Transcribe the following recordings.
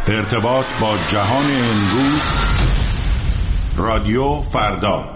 ارتباط با جهان امروز، رادیو فردا.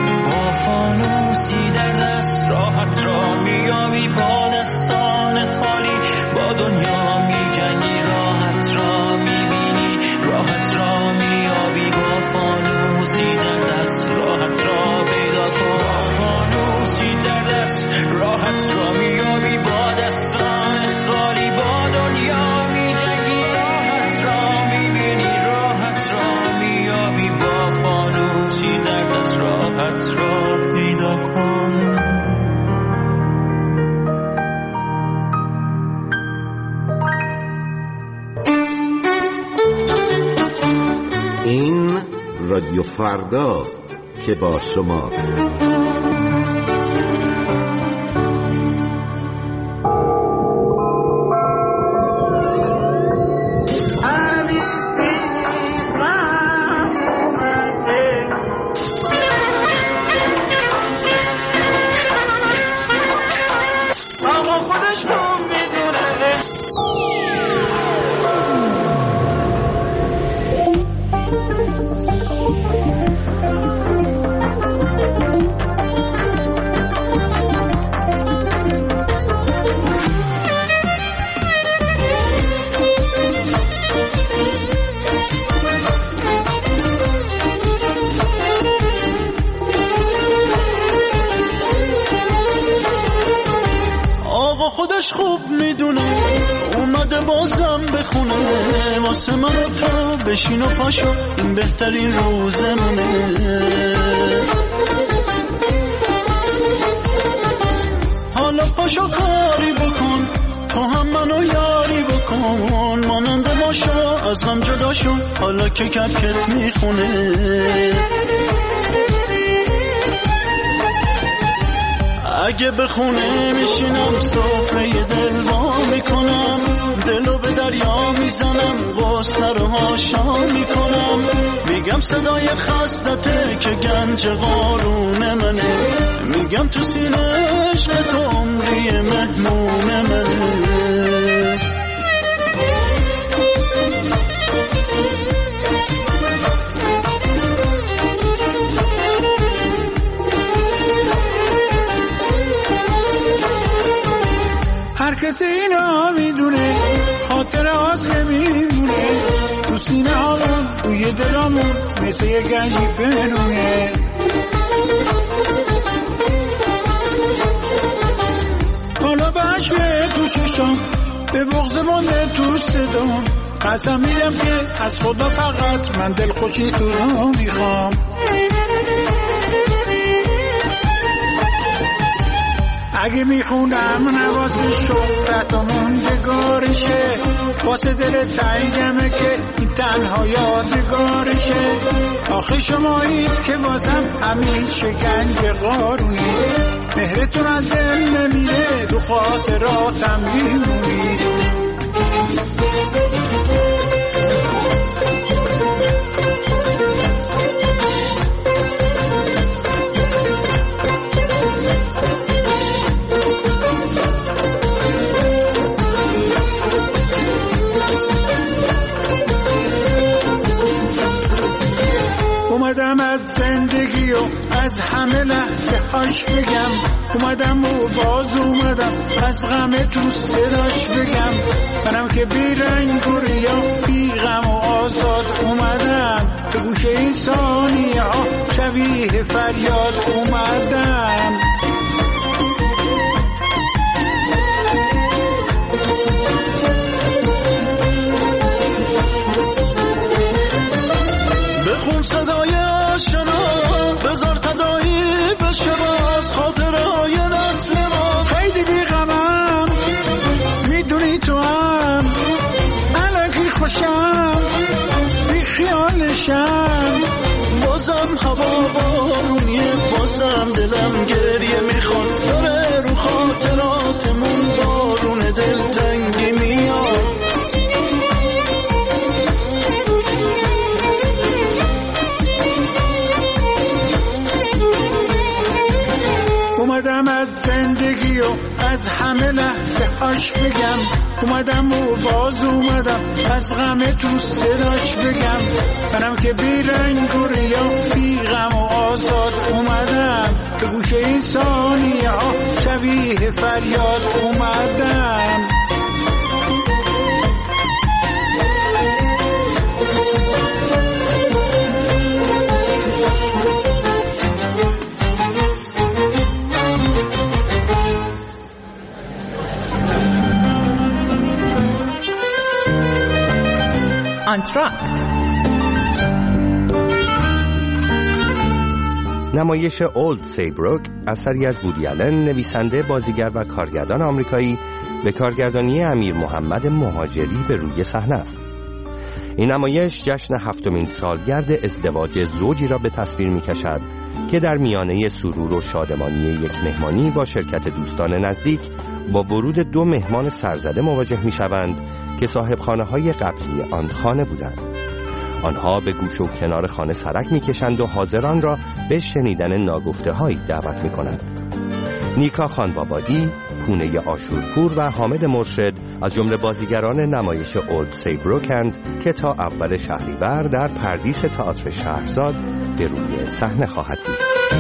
فانوسی در دست راحت را میابی با دستان خالی. راحت را میابی با دستان خالی با دنیا میجنگی راحت را میبینی راحت را میابی با فانوسی در دست راحت را پیدا کن. این رادیو فرداست که با شماست. خودش خوب میدونه اومده بازم بخونه واسه من و تو بشین و پاشو این بهترین روزمونه. حالا پاشو کاری بکن تو هم منو یاری بکن ماننده باشو از هم جدا شو حالا که کپکت میخونه. اگه بخونه میشینم سفره دل وا میکنم دلو به دریا میزنم غصه رو هاشا میکنم میگم صدای خستته که گنج قارون منه میگم تو سینه‌اش به تو عمری مهمون منه. هر کسی اینا میدونه خاطر آسه میمونه تو سینه هامون توی دلامون مثل یه گنجی پنونه. حالا بشوه تو چشام به بغض مانده تو صدام قسم میدم که از خدا فقط من دل خوشی تو رو میخوام. اگه میخونم نواسه شهرت و موندگارشه واسه دل تنگمه که این تنها یادگارشه. آخه شمایید که واسم همیشه گنج قارونی مهرتون از دل نمیره رو خاطراتم میمونید. اومدم از زندگی و از همه لحظه هاش بگم اومدم و باز اومدم از غم تو صداش بگم منم که بی رنگ و ریا بی غم و آزاد اومدم به گوش این ثانیه ها شبیه فریاد اومدم. بخون صدای آشنا بذار تدایی بشه باز خاطرهای نسل ما. خیلی بیغمم میدونی تو هم الکی خوشم بی خیالشم بازم هوا بارونیه بازم دلم گریه میخواد داره رو خاطراتمون بارون دلتنگی میاد. اومدم از زندگی و از همه لحظه هاش بگم اومدم و باز اومدم از غم تو صداش بگم منم که بی رنگ و ریا بی غم و آزاد اومدم به گوش این ثانیه ها شبیه فریاد اومدم. آنتراکت. نمایش اولد سیبروک اثری از وودی آلن، نویسنده، بازیگر و کارگردان آمریکایی، به کارگردانی امیر محمد مهاجری به روی صحنه است. این نمایش جشن 7مین سالگرد ازدواج زوجی را به تصویر می‌کشد که در میانه سرور و شادمانی یک مهمانی با شرکت دوستان نزدیک با ورود 2 مهمان سرزده مواجه می‌شوند که صاحبخانه‌های قبلی آن خانه بودند. آنها به گوش و کنار خانه سرک می‌کشند و حاضران را به شنیدن ناگفته‌هایی دعوت می‌کنند. نیکا خانبابادی، پونه آشورپور و حامد مرشد از جمله بازیگران نمایش اولد سیبروکند که تا اول شهریور در پردیس تئاتر شهرزاد به روی صحنه خواهد بود.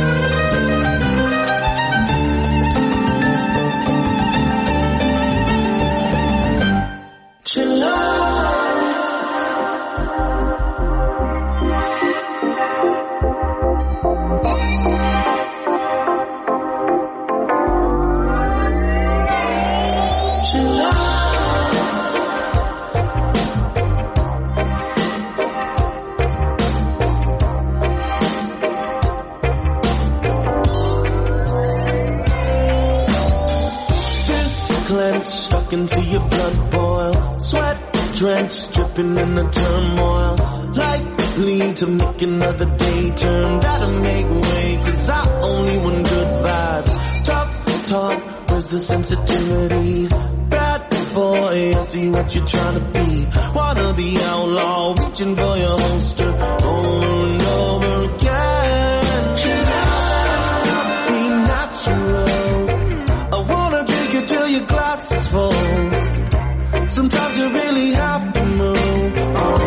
Into your blood boil, sweat drenched, dripping in the turmoil, likely to make another day turn. Gotta make way, 'cause I only want good vibes. Tough talk, where's the sensitivity? Bad boy, I see what you're trying to be. Wanna be outlaw, reaching for your holster over and over again. Chill out, be natural. I wanna drink it till your glass is full. Sometimes you really have to move on,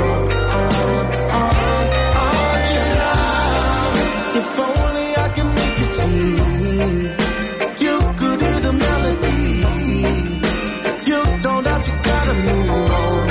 chill out. If only I can make you see, you could hear the melody. You know that you gotta move on.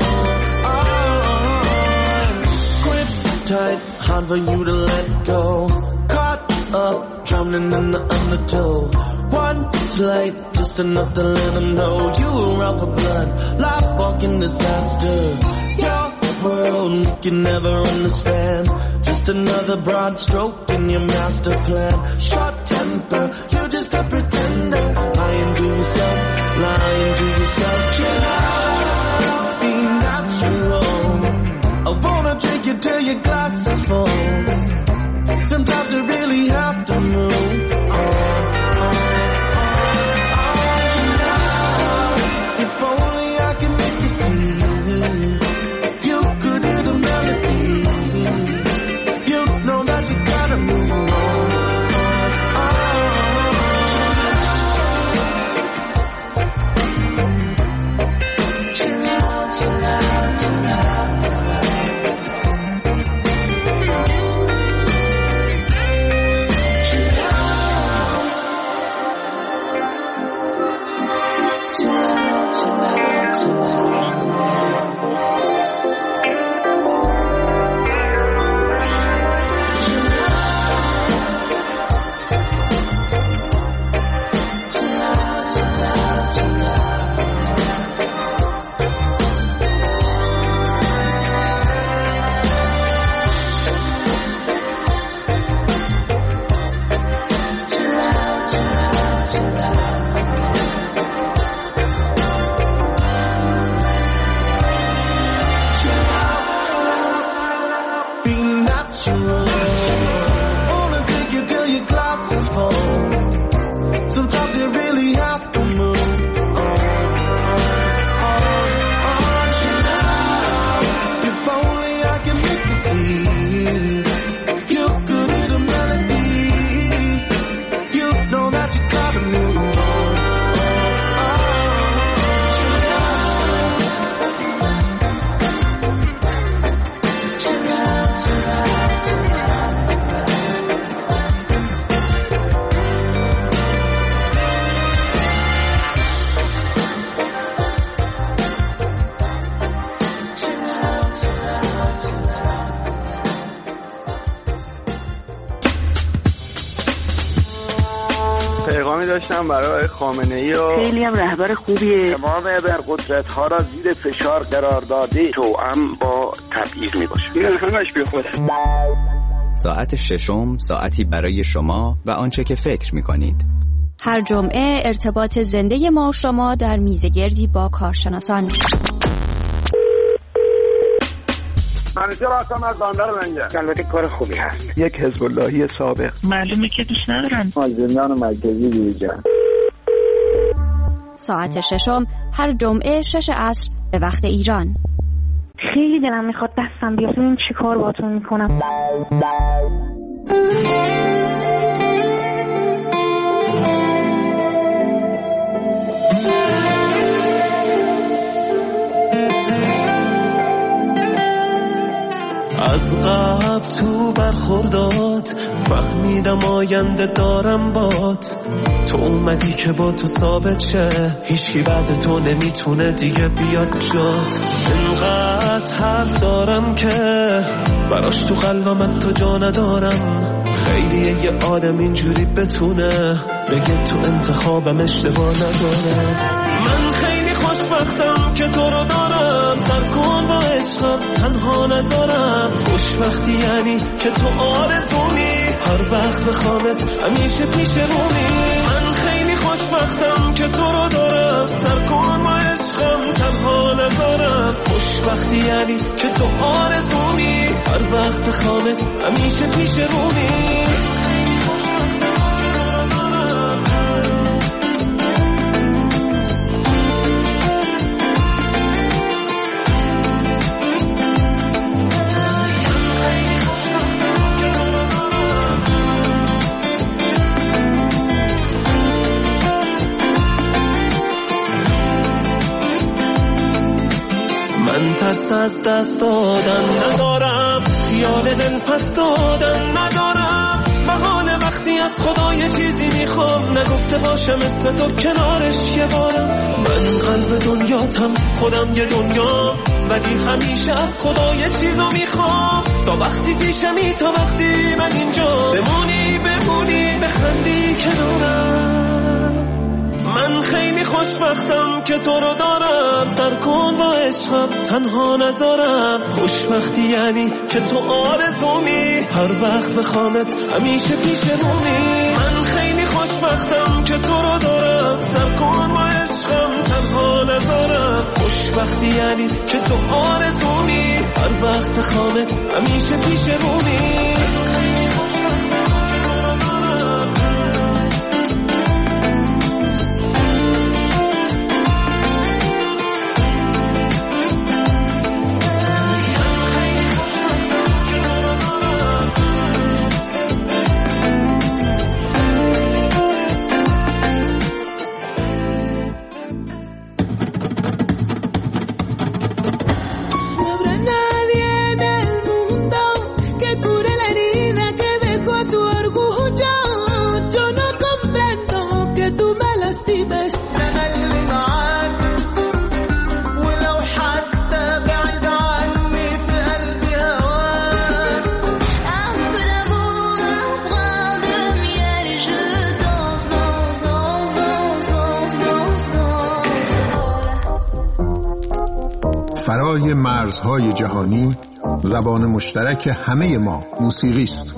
Grip tight, hard for you to let go. Caught up, drowning in the undertow. One slight, just enough to let them know you were out for blood, life walking disaster. Your world you can never understand, just another broad stroke in your master plan. Short temper, you're just a pretender, lying to yourself, chill out, be natural. I wanna drink you till your glass is full. Sometimes you really have to move on. If only I can make you see, you could hear the melody. You know that you gotta move on. Chill out, chill out, chill out. Chill out. میکنم برای خامنه‌ای و خیلی هم رهبر خوبیه. تمام ابرقدرت‌ها را زیر فشار قرار داده، توأم با تبعیض میباشه. این همش بی خوده. ساعت ششم، ساعتی برای شما و آنچه که فکر میکنید. هر جمعه ارتباط زنده ما و شما در میزگردی با کارشناسان. منیجر هستم از بندر منجر. البته کار خوبی هست. یک حزب اللهی سابق. معلومه که دوست ندارن. از زندان مرکزی بیرون. ساعت ششم هر جمعه 6 عصر به وقت ایران. خیلی دلم میخواد دستم بیاد ببینم چی کار باهاتون میکنم. از قبل تو برخوردات فهمیدم آینده دارم بات. تو اومدی که با تو ثابت شه، هیچکی بعد تو نمیتونه دیگه بیاد جات. انقدر حرف دارم که براش تو قلبم تو جا ندارم. خیلیه یه آدم اینجوری بتونه بگه تو انتخابم اشتباه نداره. من خیلی خوشبختم که تو رو دارم، سر کن با عشقم تنها نذارم. خوشبختی یعنی که تو آرزومی، هر وقت بخوامت همیشه پیش رومی. من خیلی خوشبختم که تو رو دارم، سر کن با عشقم تنها نذارم. خوشبختی یعنی که تو آرزومی، هر وقت بخوامت همیشه پیش رومی. ترس از دست دادن ندارم، خیال دل پس دادن ندارم. بهانه وقتی از خدا یه چیزی میخوام، نگفته باشم اسم تو کنارش یه بارم. من قلب دنیاتم، خودم یه دنیا، ولی همیشه از خدا یه چیزو میخوام. تا وقتی پیشمی، تا وقتی من اینجا، بمونی بخندی کنارم. من خیلی خوشبختم که تو رو دارم، سر کن با عشقم تنها نذارم. خوشبختی یعنی که تو آرزومی، هر وقت بخوامت همیشه پیش رومی. من خیلی خوشبختم که تو رو دارم، سر کن با عشقم تنها نذارم. خوشبختی یعنی که تو آرزومی، هر وقت بخوامت همیشه پیش رومی. فرای مرزهای جهانی، زبان مشترک همه ما موسیقی است.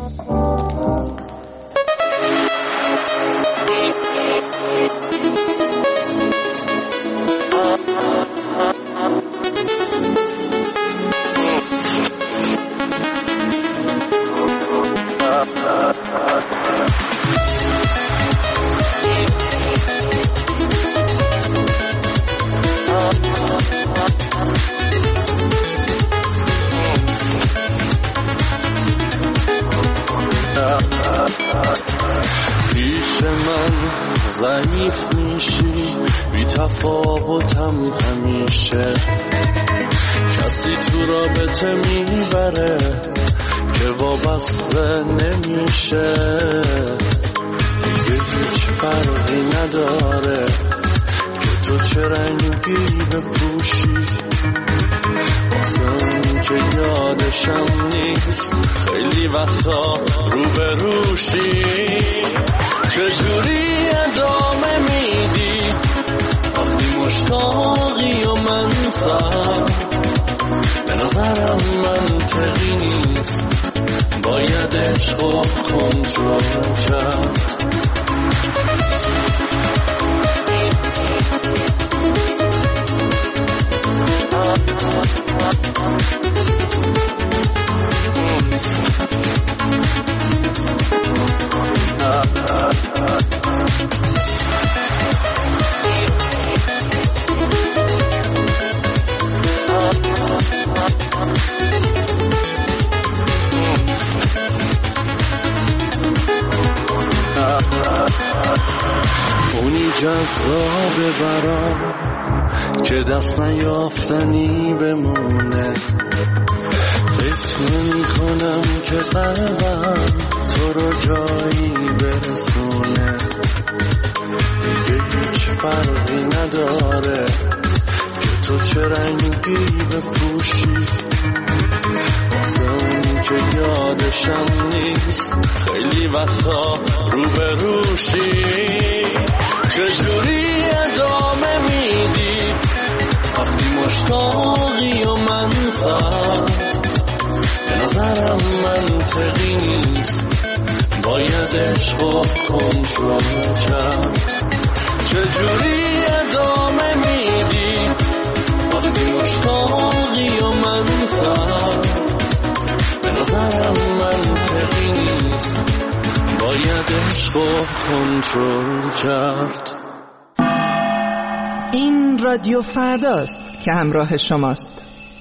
پیش من ضعیف میشی، بی تفاوتم همیشه. کسی تو رابطه میبره که وابسته نمیشه. دیگه هیچ فرقی نداره که تو چه رنگی بپوشی. واسه اون که یادشم نیست، خیلی وقتا روبروشی. چجوری ادامه میدی وقتی مشتاقی و من سر؟ به نظرم منطقی نیست، باید عشق و کنترل کرد. اونی جذابه برام که دست نیافتنی بمونه. فکر نمی کنم که قلبم تو رو جایی برسونه. دیگه هیچ فرقی نداره که تو چه رنگی بپوشی، واسه اون که یادشم نیست خیلی وقتا روبروشی. چجوری ادامه میدی وقتی مشتاقی و من سر؟ به نظرم منطقی نیست، باید عشق و کنترل کرد. چجوری ادامه میدی وقتی مشتاقی و من سر؟ به نظرم منطقی نیست، باید عشق و کنترل کرد. این رادیو فرداست که همراه شماست.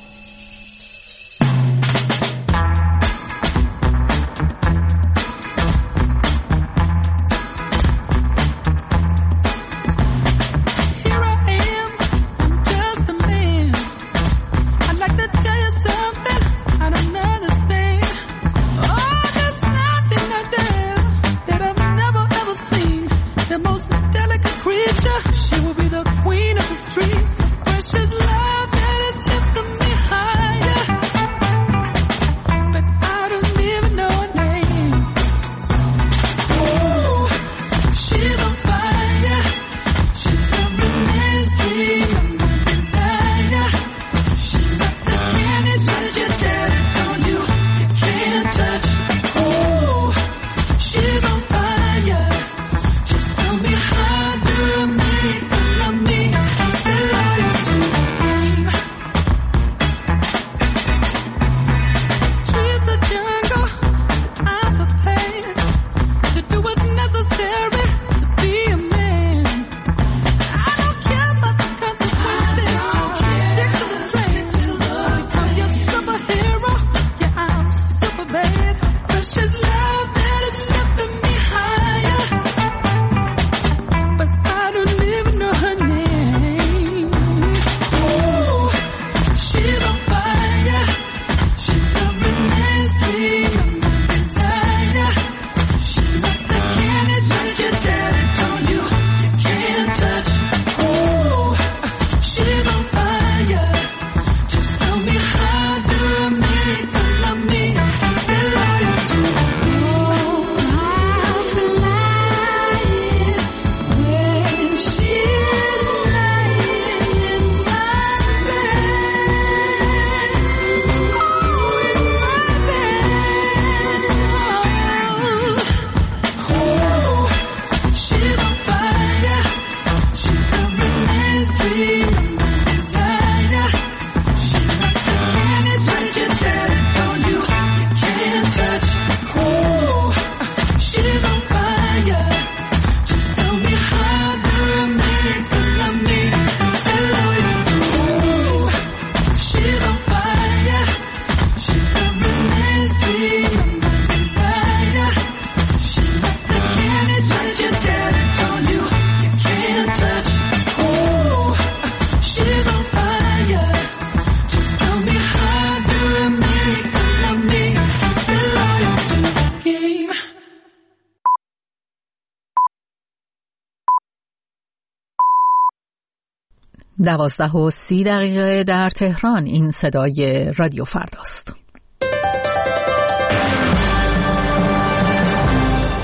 دوازده و 30 دقیقه در تهران. این صدای رادیو فرداست.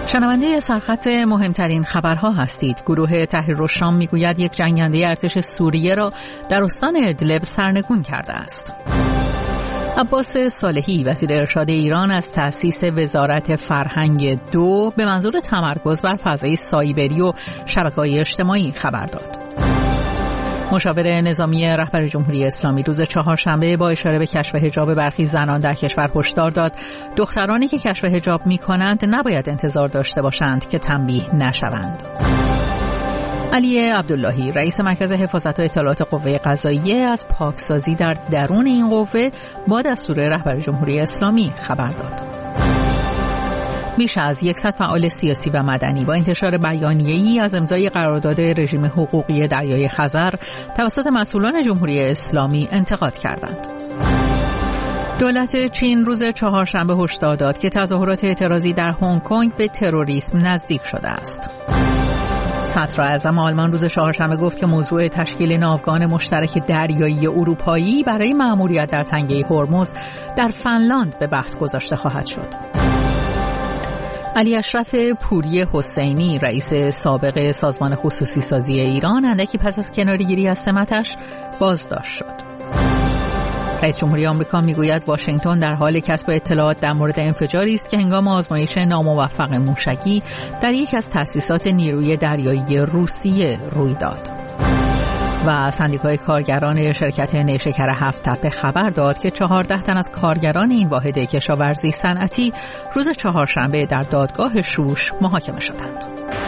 شنونده سرخط مهمترین خبرها هستید. گروه تحریر الشام میگوید یک جنگنده ارتش سوریه را در استان ادلب سرنگون کرده است. عباس صالحی وزیر ارشاد ایران از تأسیس وزارت فرهنگ 2 به منظور تمرکز بر فضای سایبری و شبکه‌های اجتماعی خبر داد. مشاور نظامی رهبر جمهوری اسلامی روز چهارشنبه با اشاره به کشف حجاب برخی زنان در کشور هشدار داد دخترانی که کشف حجاب می‌کنند نباید انتظار داشته باشند که تنبیه نشوند. علی عبداللهی رئیس مرکز حفاظت و اطلاعات قوه قضاییه از پاکسازی در درون این قوه با دستور رهبر جمهوری اسلامی خبر داد. بیش از 100 فعال سیاسی و مدنی با انتشار بیانیه‌ای از امضای قرارداد رژیم حقوقی دریای خزر توسط مسئولان جمهوری اسلامی انتقاد کردند. دولت چین روز چهارشنبه هشدار داد که تظاهرات اعتراضی در هنگ کنگ به تروریسم نزدیک شده است. صدراعظم آلمان روز چهارشنبه گفت که موضوع تشکیل ناوگان مشترک دریایی اروپایی برای مأموریت در تنگه هرمز در فنلاند به بحث گذاشته خواهد شد. علی اشرف پوری حسینی رئیس سابق سازمان خصوصی سازی ایران اندکی پس از کناره‌گیری از سمتش بازداشت شد. رئیس جمهوری آمریکا میگوید واشنگتن در حال کسب اطلاعات در مورد انفجاری است که هنگام آزمایش ناموفق موشکی در یکی از تأسیسات نیروی دریایی روسیه روی داد. و سندیکای کارگران شرکت نیشکر هفت تپه خبر داد که 14 تن از کارگران این واحد کشاورزی صنعتی روز چهارشنبه در دادگاه شوش محاکمه شدند.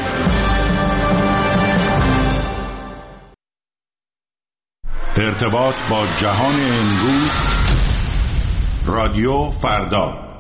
ارتباط با جهان امروز، رادیو فردا.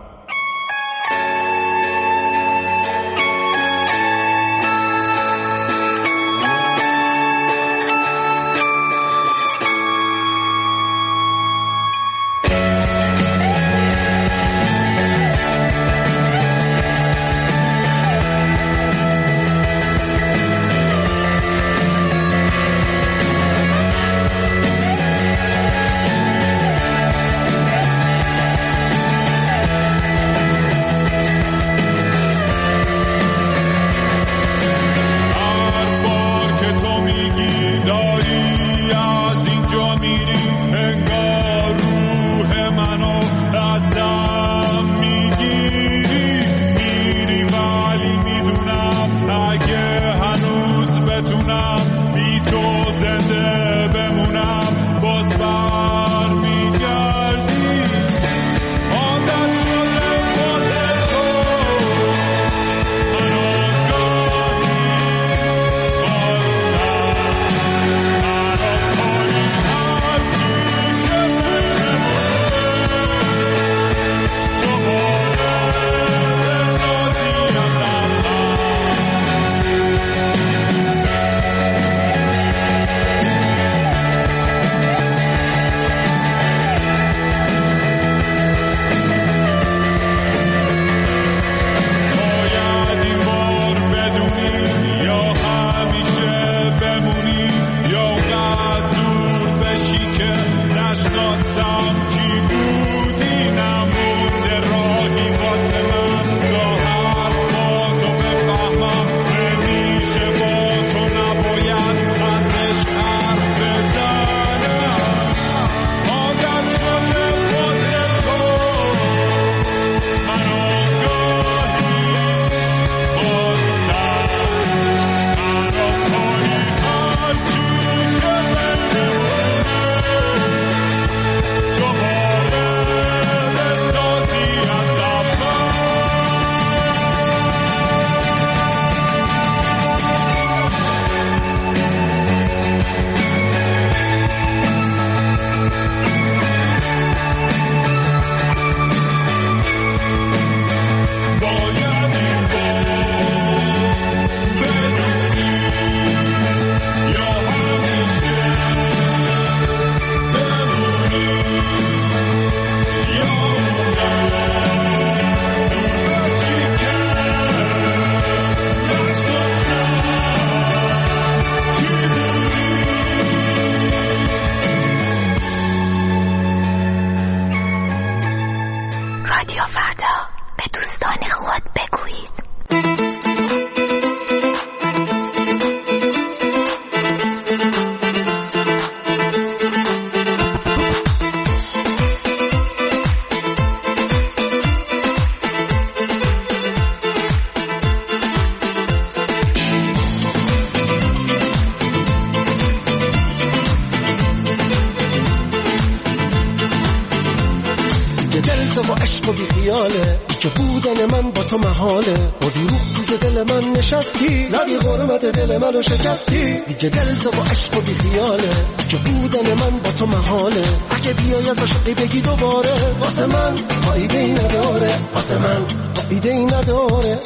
خیاله که بودن من با تو محاله با دروغ توی دل من نشستی زدی غرمت دل منو شکستی دیگه دل تو با عشق و بی خیاله که بودن من با تو محاله اگه بیای از عشقی بگی دوباره واسه من فایده ای نداره واسه من فایده ای نداره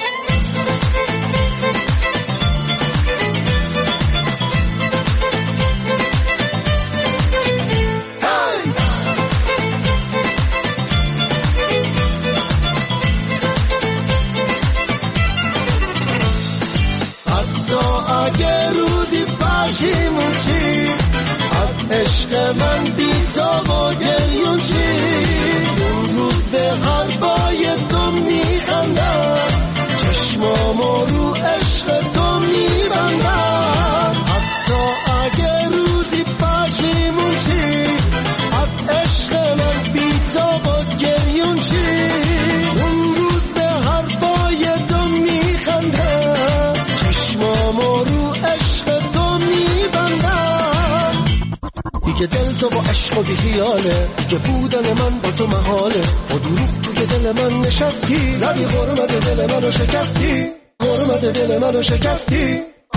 اگه روزی پشیمون چی از عشق من بی تو و گریون چی اون روز به حرفای تو میخندم چشمامو رو عشق تو میبندم حتی اگه روزی پشیمون چی از عشق من بی تو و گریون چی اون روز به حرفای تو میخندم چشمامو عشق تو میبندم دیگه دل تو با عشق و بی خیاله دیگه بودن من با تو محاله با دروغ توی دل من نشستی زدی غرمت دل منو شکستی غرمت دل منو شکستی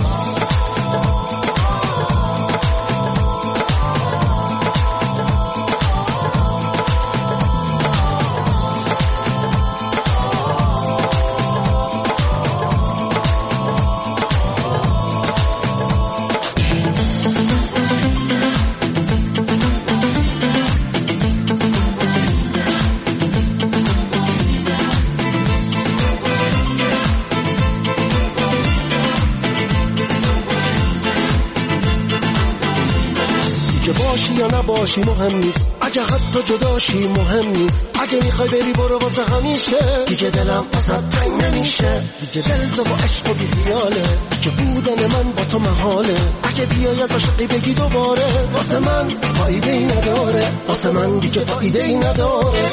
یا نباشی مهم نیست اگه حتی جداشی مهم نیست اگه میخوای بری برو واسه همیشه دیگه دلم واسه تنگ نمیشه دیگه دل تو با عشق و بی خیاله که بودن من با تو محاله اگه بیای از عشقی بگی دوباره واسه من فایده ای نداره واسه من دیگه فایده ای نداره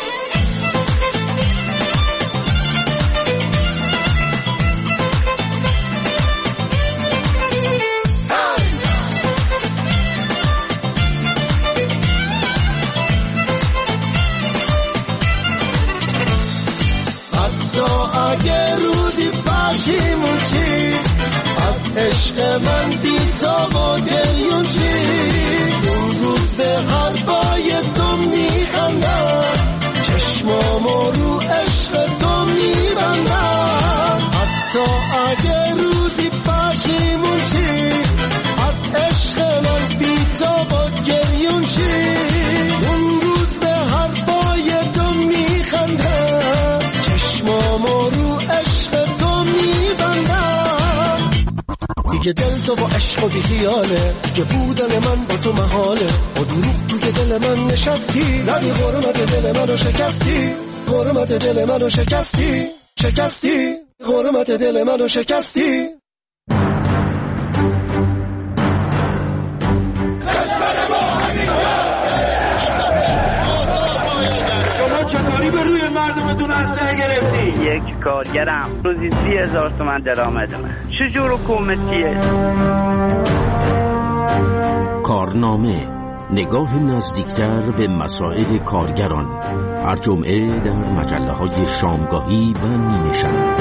اگه روزی پشیمون چی از عشق من بی تو و گریون چی اون روز به حرفای تو میخندم چشمامو رو عشق تو میبندم حتی اگه روزی پشیمون چی از عشق من بی تو و گریون چی اون روز به حرفای تو میخندم چشمامو رو عشق تو میبندم دیگه دل تو با عشق و بی خیاله دیگه بودن من با تو محاله با دروغ توی دل من نشستی زدی غرمت دل منو شکستی غرمت دل منو شکستی شکستی غرمت دل منو شکستی چطوری به روی مردمتون اسلحه گرفتی؟ یک کارگرم روزی 30,000 تومان درآمد داره. چجور حکومتیه؟ کارنامه نگاه نزدیکتر به مسائل کارگران هر جمعه در مجله‌های شامگاهی و نیمه شب.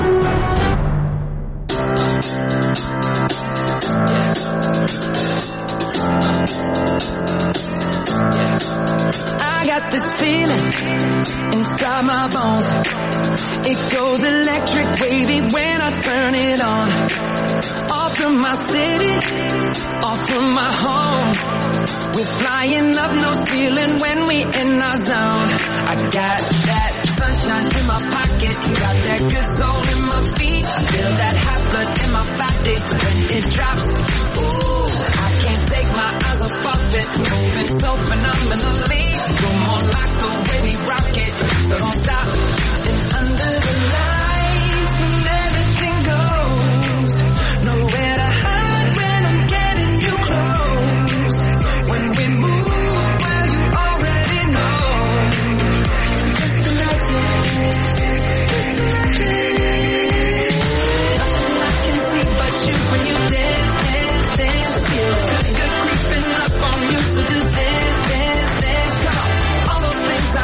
Got this feeling inside my bones. It goes electric wavy when I turn it on. Off from my city, off from my home. We're flying up no ceiling when we in our zone. I got that sunshine in my pocket, got that good soul in my feet. I feel that hot blood in my body when it drops. Ooh, I can't take my eyes off it, moving so phenomenally. You're more like the way we rock it, so don't stop. And under the lights when everything goes, nowhere to hide when I'm getting you close. When we move, well you already know. It's just imagine, just imagine. Nothing I can see but you when you dance, dance, dance. Feel the good creeping up on you, so just dance, dance, dance. Come on, all those things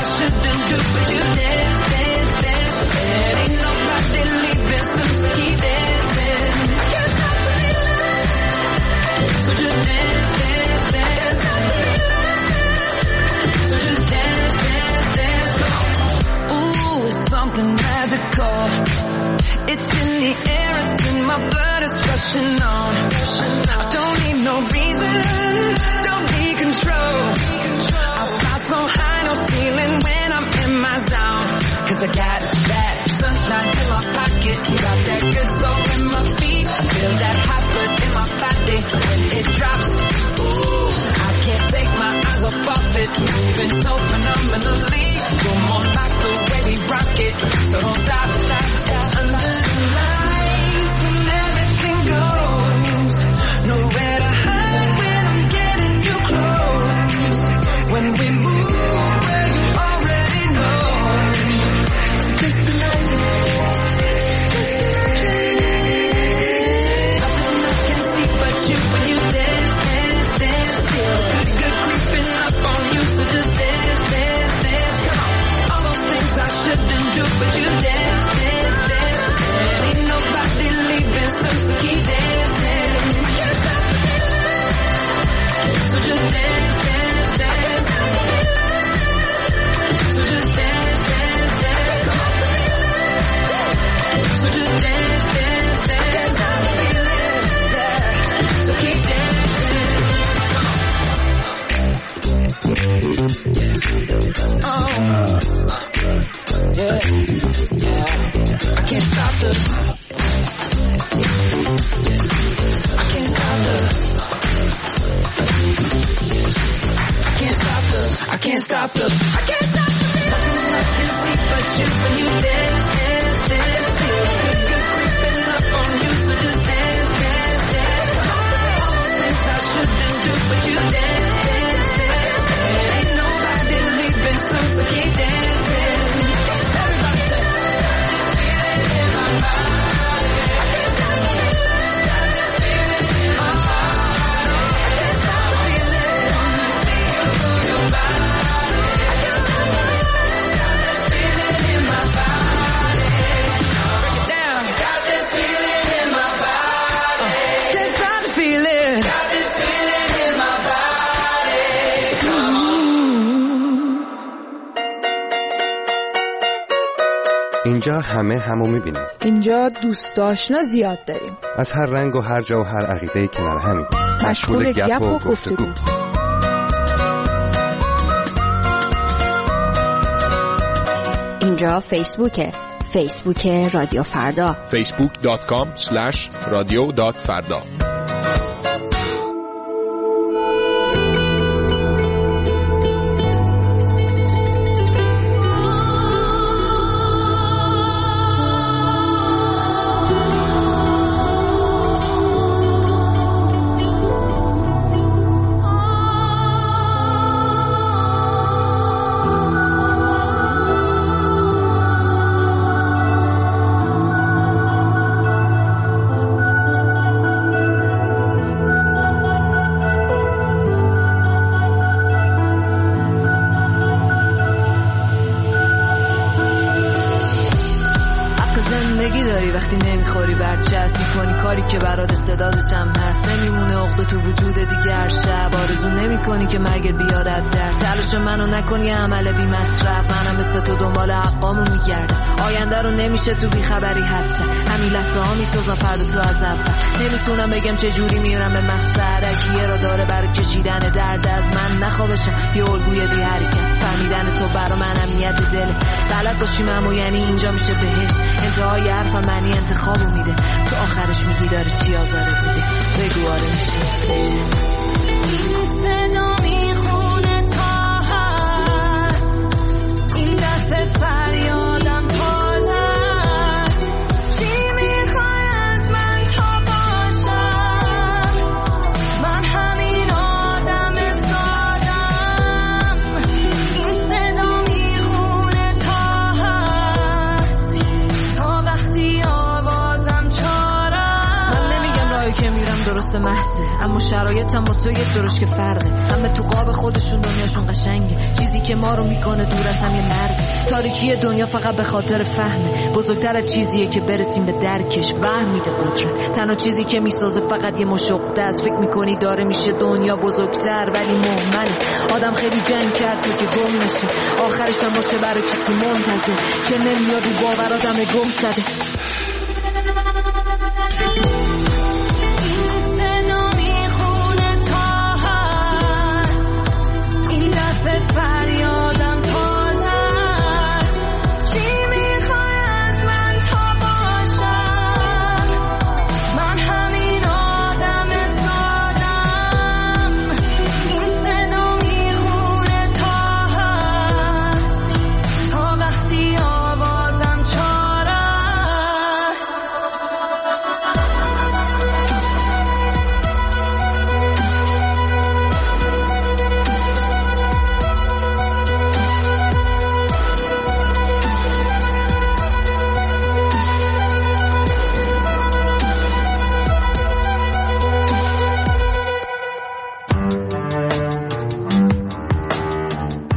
my blood is rushing on. I don't need no reason, don't need control. I fly so high, no ceiling when I'm in my zone. Cause I got that sunshine in my pocket, got that good soul in my feet. I feel that hot blood in my body when it drops. Ooh, I can't take my eyes off of it, moving so phenomenally. You're more like the way we rock it, so don't stop, stop, stop. Under the lights when everything goes, nowhere to hide when I'm getting you close. When we move where you already know, it's just imagine, just imagine. Nothing I can see but you when you dance, dance, dance. Feel good, good creeping up on you, so just dance, dance, dance. Come on, all those things I shouldn't do, but you dance, dance, dance. And ain't nobody leaving, so keep dancing. I can't stop the feeling, so just dance, dance, dance. So just dance, dance, dance. So just dance, dance, dance. So keep dancing. Oh, yeah, yeah. I can't stop the. I can't stop the. I can't stop the. I can't stop the. I can't stop the. Nothing I can see but you when you dance, dance, dance. Feel good, good creeping up on you, so just dance, dance, dance. All the things I shouldn't do, but you dance, dance, dance. And ain't nobody leaving soon, so keep dancing. Everybody say, in my body. I can't stop the feeling in my body. I can't stop the feeling in your body. I can't stop the feeling in my body. Break it down. Got this feeling in my body. Can't stop the feeling. Got this feeling in my body. اینجا همو میبینیم. اینجا دوست آشنا زیاد داریم. از هر رنگ و هر جا و هر عقیده‌ای کنار همیم. مشغول گپ و گفتگو. اینجا فیسبوکه. فیسبوک رادیو فردا. facebook.com/radio.farda. وقتی نمیخوری برچسب میکنی کاری که برات استعدادشم هست، نمیمونه عقده تو وجود دیگر شب، آرزو نمیکنی که مرگ بیارد در تلاش منو نکنی عمل بی مصرف، منم مثل تو دنبال حقامو میگردم، آینده رو نمیشه تو بیخبری حدسم، همین لحظه ها میسازم فردا تو از اول، نمیتونم بگم چه جوری میرم به مقصد، کیه را داره برای کشیدن درد از من نخوابشم یه الگوی بی حرکت، فهمیدن تو برا من امنیت دله، بلد باشیم اما یعنی اینجا میشه بهش، انتهای حرفم معنی انتخابو میده، تو آخرش میگی داره چی آزارت میده، بگو آره میشه. این صدا میخونه تا هست، این دفعه فریادم پادست، چی میخوای از من تا باشم، من همین آدم سادم، این صدا میخونه تا هست، تا وقتی آوازم چارم، من نمیگم راهی که میرم درست محضه، اما شرایطم با تو یه درش که فرقه، همه تو قاب خودشون دنیاشون قشنگه، چیزی که ما رو میکنه دور از هم یه مرد، تاریکی دنیا فقط به خاطر فهمه، بزرگتر از چیزیه که برسیم به درکش، وهم میده قدرت، تنها چیزی که میسازه فقط یه مشقده از، فکر میکنی داره میشه دنیا بزرگتر ولی مهمله، آدم خیلی جنگ کرد تو که گم نشه، آخرش هم باشه برای کسی منتظر که نمیاد رو باور آدم گم زده.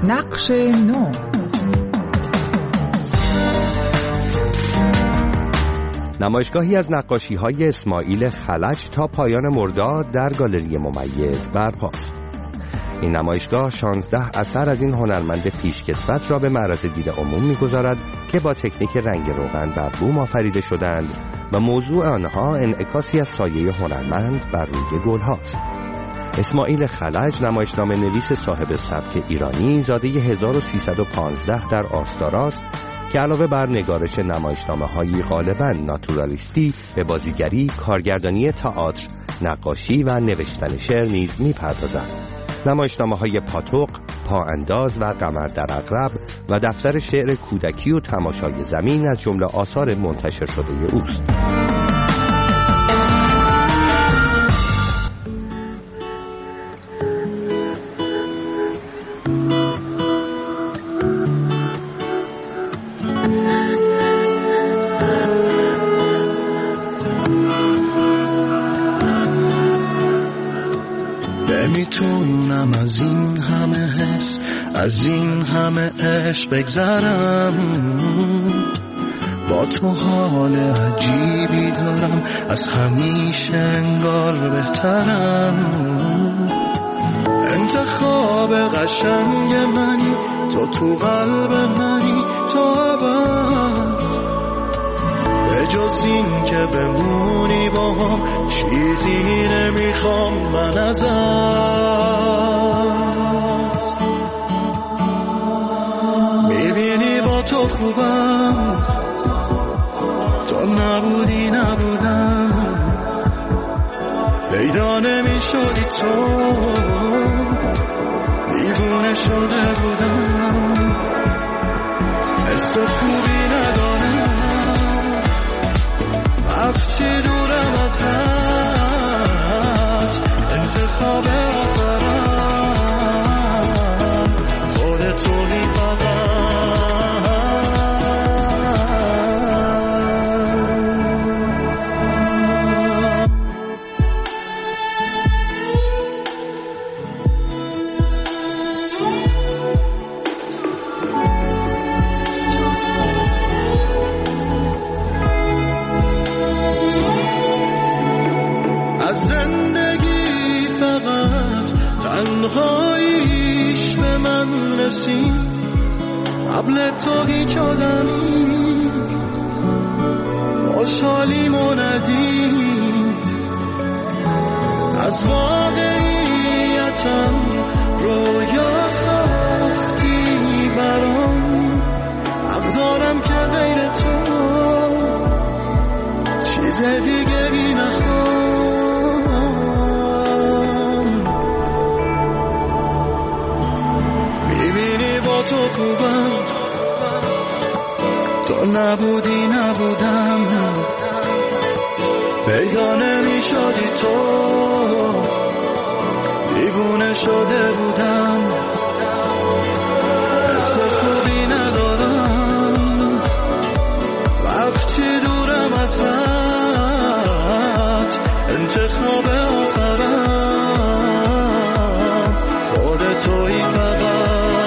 نقش نو. نمایشگاهی از نقاشی‌های اسماعیل خلج تا پایان مرداد در گالری ممیز برپاست. این نمایشگاه 16 اثر از این هنرمند پیشکسوت را به معرض دید عموم می‌گذارد که با تکنیک رنگ روغن بر بوم آفریده شدند و موضوع آنها انعکاسی از سایه هنرمند بر روی گل‌هاست. اسماعیل خلج نمایشنامه نویس صاحب سبک ایرانی زاده 1315 در آستاراست که علاوه بر نگارش نمایشنامه‌های غالباً ناتورالیستی به بازیگری، کارگردانی تئاتر، نقاشی و نوشتن شعر نیز می‌پردازد. نمایشنامه‌های پاتوق، پاانداز و قمر در عقرب و دفتر شعر کودکی و تماشای زمین از جمله آثار منتشر شده اوست. نمیتونم از این همه حس، از این همه عشق بگذرم. با تو حال عجیبی دارم، از همیشه انگار بهترم. انتخاب قشنگ منی، تو قلب منی تا ابد. به جز این که بمونی با هم چیزی نمیخوام من ازت. میبینی با تو خوبم، تو نبودی نبودم. پیدا نمیشدی تو، دیوونه شده بودم. حس خوبی ندارم، رفتی دورم ازت. انتخاب آخرم خودتونی فقط. از زندگی فقط تنهاییش به من رسید. قبل تو هیچ آدمی خوشحالیمو ندید. از واقعیتم رویا ساختی برام. حق دارم که غیر تو چیز دیگری نخوام. تو خوبم، تو نبودی نبودم. پیدا نمیشدی تو، دیوونه شده بودم. حس خوبی ندارم، وقتی دورم ازت. انتخاب آخرم خودتویی فقط.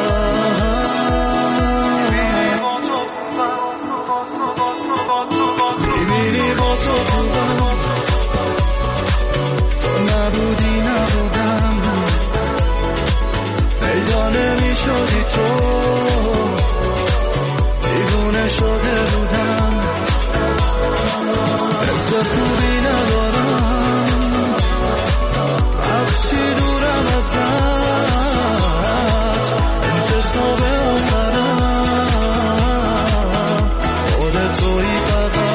نبودی نبودم، پیدا نمیشدی تو، دیوونه شده بودم. حس خوبی ندارم، وقتی دورم ازت. انتخاب آخرم خودتویی فقط.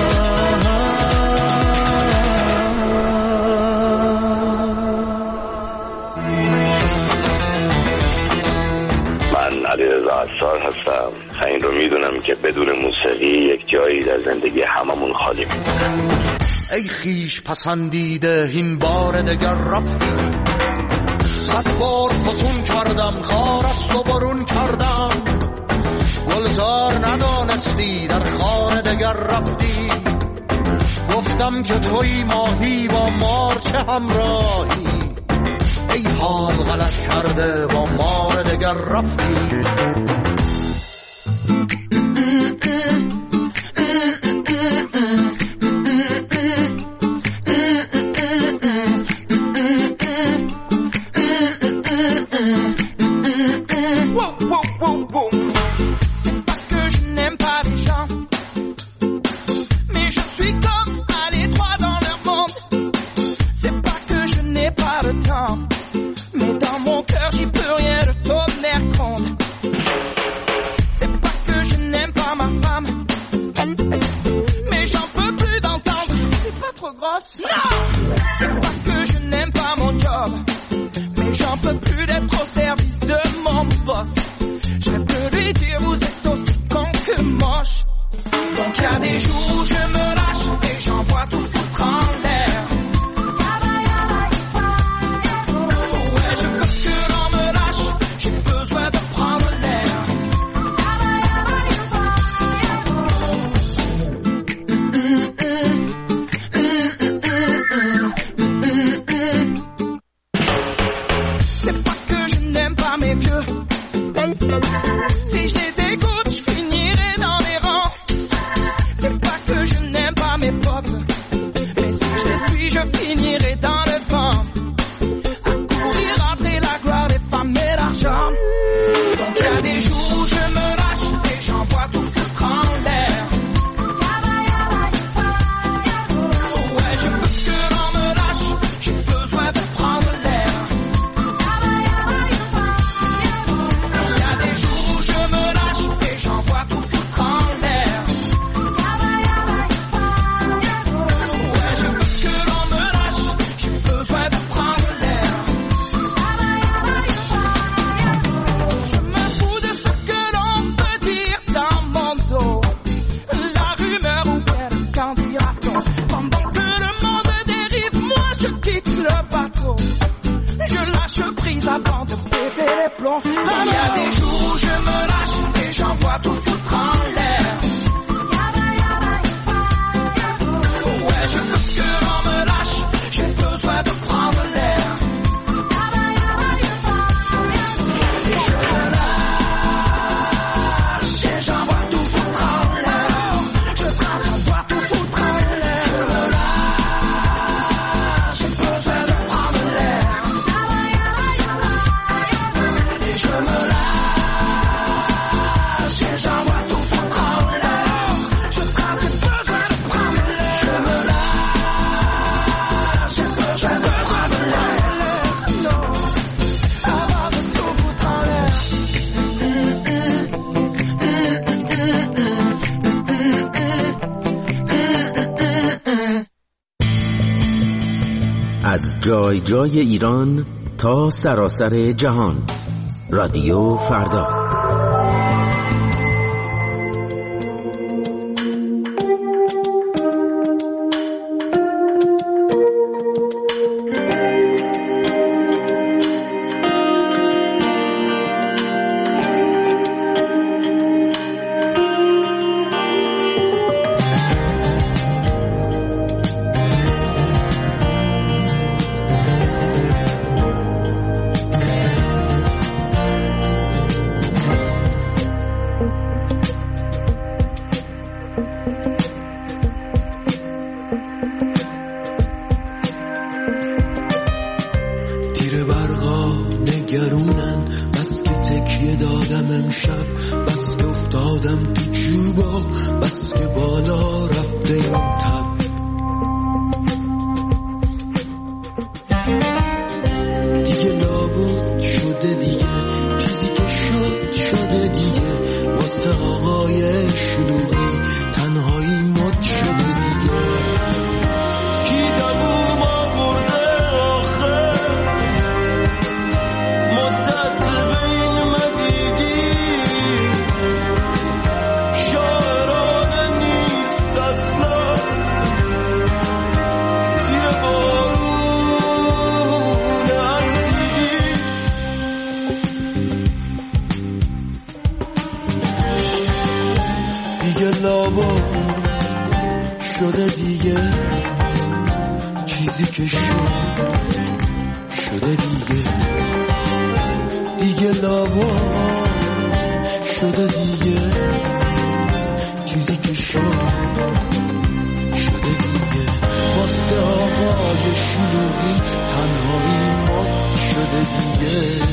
هستم. این رو میدونم که بدون موسیقی یک جایی در زندگی هممون خالی میمونه. ای خیش پسندیده این بار دگر رفتی. 100 بار فسون کردم، خارست و برون کردم. گلزار ندانستی در خانه دگر رفتی. گفتم که توی ماهی با مارچه همراهی. ای حال غلط کرده با مار دگر رفتی. از جای جای ایران تا سراسر جهان، رادیو فردا. شده دیگه، چیزی که شده دیگه. واسه آقای شلوغی تنهایی مات شده دیگه.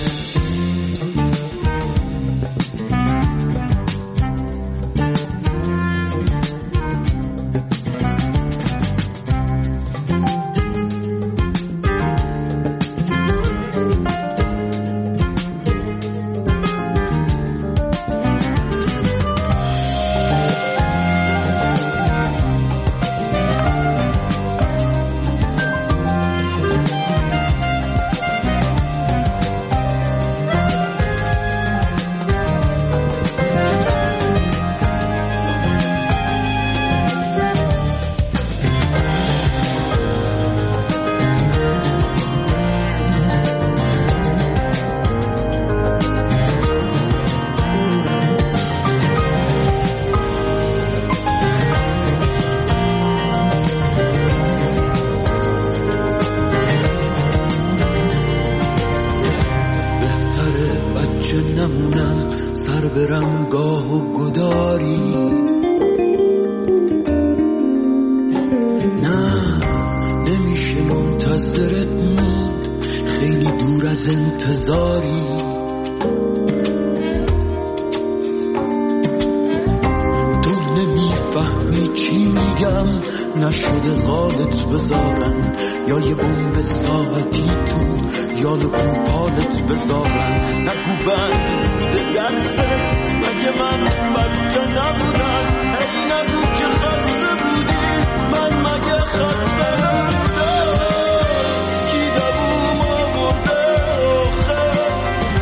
نشده غالت بذارن یا یه بمب ساعتی تو یاد کوپالت بذارن. نگو بند دسته مگه من بسته نبودم، هی نگو که خسته بودی من مگه خسته نبودم. کی دووم آورده آخه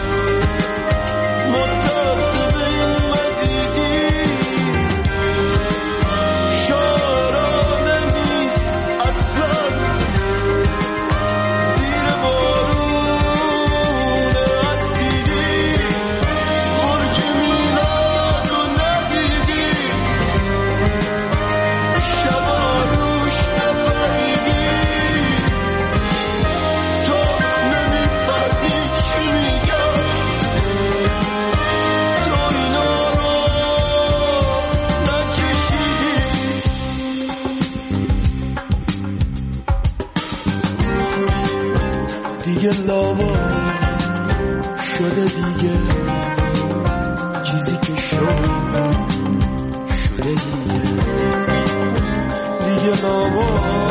مدت به این مدیدی دیگه لاوا شده دیگه، چیزی که شده دیگه. دیگه لاوا